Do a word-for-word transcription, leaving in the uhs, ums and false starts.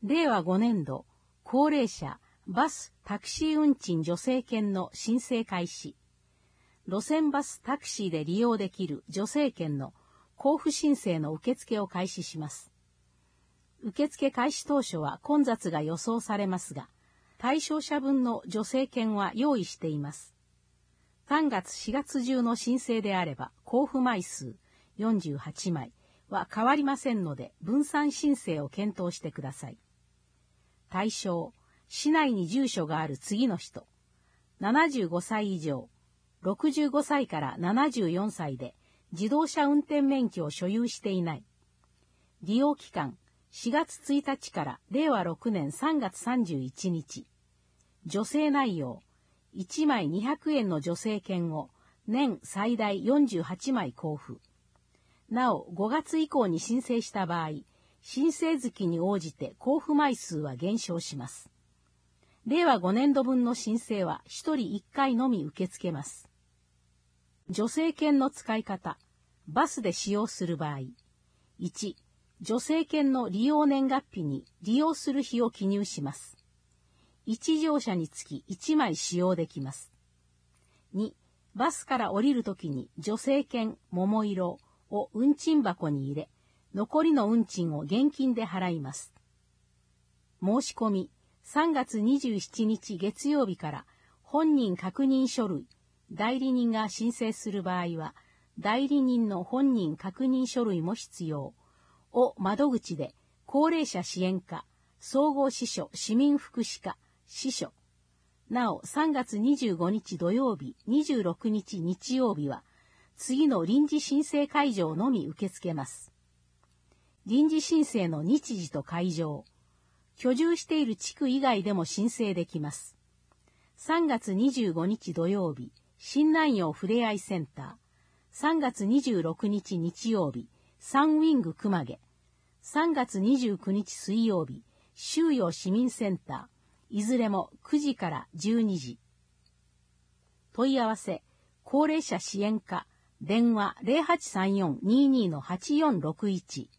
れいわごねんど、高齢者、バス、タクシー運賃助成券の申請開始。路線バス、タクシーで利用できる助成券の交付申請の受付を開始します。受付開始当初は混雑が予想されますが、対象者分の助成券は用意しています。さんがつしがつ中の申請であれば、交付枚数よんじゅうはちまいは変わりませんので、分散申請を検討してください。対象、市内に住所がある次の人、ななじゅうごさい以上、ろくじゅうごさいからななじゅうよんさいで自動車運転免許を所有していない。利用期間、しがつついたちかられいわろくねんさんがつさんじゅういちにち。助成内容、いちまいにひゃくえんの助成券を年最大よんじゅうはちまい交付。なお、ごがつ以降に申請した場合、申請月に応じて交付枚数は減少します。れいわごねんどぶんの申請はひとりいっかいのみ受け付けます。助成券の使い方、バスで使用する場合、いち、助成券の利用年月日に利用する日を記入します。いち乗車につきいちまい使用できます。に、バスから降りるときに助成券桃色を運賃箱に入れ、残りの運賃を現金で払います。申し込み、さんがつにじゅうしちにち月曜日から本人確認書類、代理人が申請する場合は、代理人の本人確認書類も必要を窓口で高齢者支援課、総合支所市民福祉課、支所。なお、さんがつにじゅうごにち土曜日、にじゅうろくにち日曜日は、次の臨時申請会場のみ受け付けます。臨時申請の日時と会場、居住している地区以外でも申請できます。さんがつにじゅうごにち土曜日、新南陽ふれあいセンター。さんがつにじゅうろくにち日曜日、サンウィング熊毛。さんがつにじゅうくにち水曜日、周陽市民センター。いずれもくじからじゅうにじ。問い合わせ、高齢者支援課、電話 ゼロはちさんよん にーにー はちよんろくいち。